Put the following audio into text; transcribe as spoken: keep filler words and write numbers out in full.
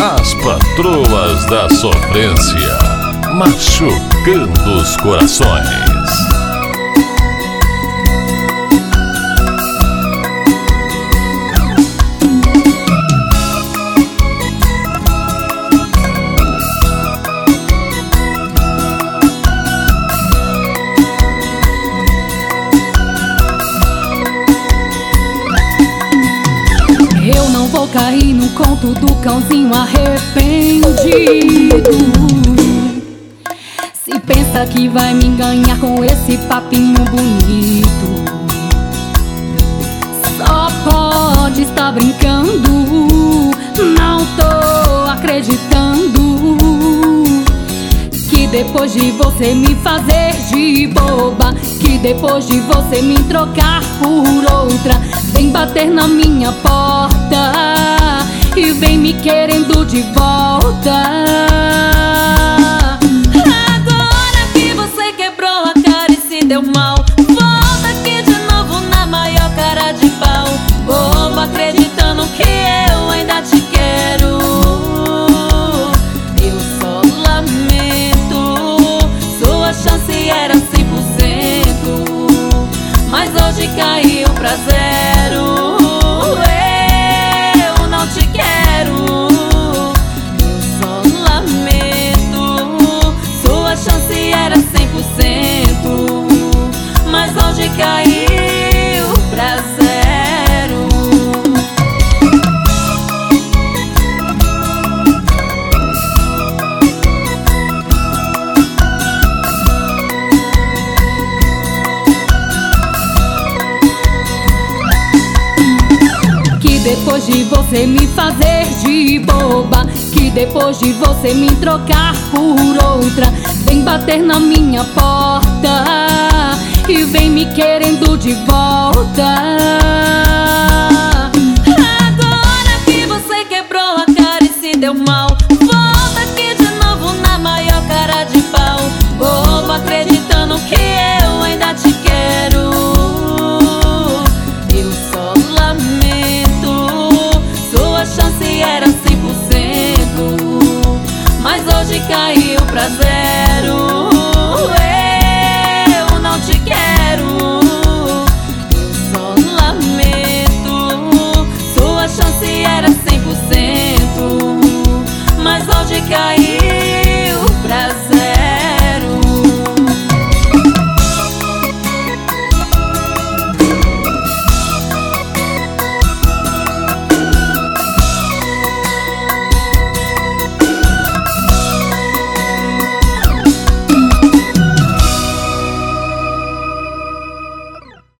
As patroas da sofrência, machucando os corações. Eu não vou cair no conto do cãozinho arrependido. Se pensa que vai me ganhar com esse papinho bonito, só pode estar brincando. Não tô acreditando que depois de você me fazer de boba, que depois de você me trocar por outra, vem bater na minha porta e vem me querendo de volta. Agora que você quebrou a cara e se deu mal, volta aqui de novo na maior cara de pau, boba, acreditando que eu ainda te quero. Eu só lamento, sua chance era cem por cento, mas hoje caiu pra zero. Eu não te quero. Eu só lamento, sua chance era cem por cento, mas hoje caiu pra zero. Depois de você me fazer de boba, que depois de você me trocar por outra, vem bater na minha porta e vem me querendo de volta. Agora que você quebrou a cara e se deu mal, volta aqui de novo na maior cara de pau, boba, acreditando que eu ainda te quero. Eu só lamento, sua chance era cem por cento, mas hoje caiu pra zero. Eu não te quero. Eu só lamento, sua chance era cem por cento, mas hoje caiu pra zero.